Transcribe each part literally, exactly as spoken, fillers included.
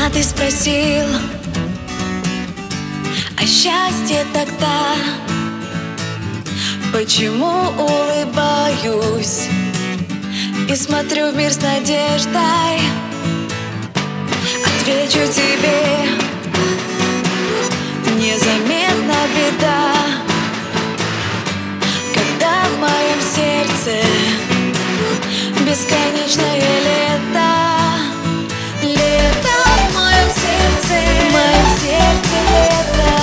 Меня ты спросил о счастье тогда, почему улыбаюсь и смотрю в мир с надеждой. Отвечу тебе: незаметна беда, когда в моем сердце бесконечное лето. Лето в моем сердце, в моем сердце лето.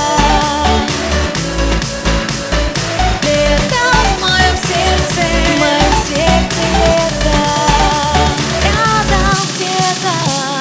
Лето в моем сердце, в моем сердце лето. Рядом где-то.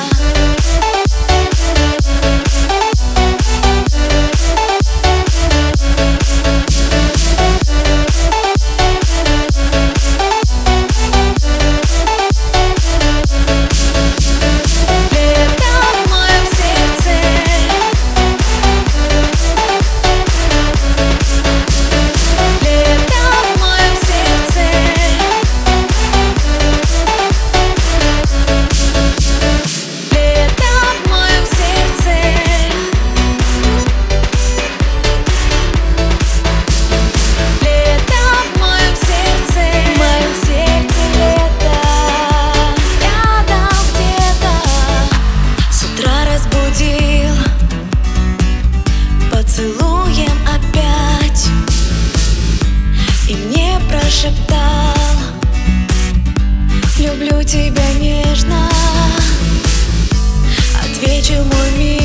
Поцелуем опять, и мне прошептал: люблю тебя нежно. Ответил мой мир.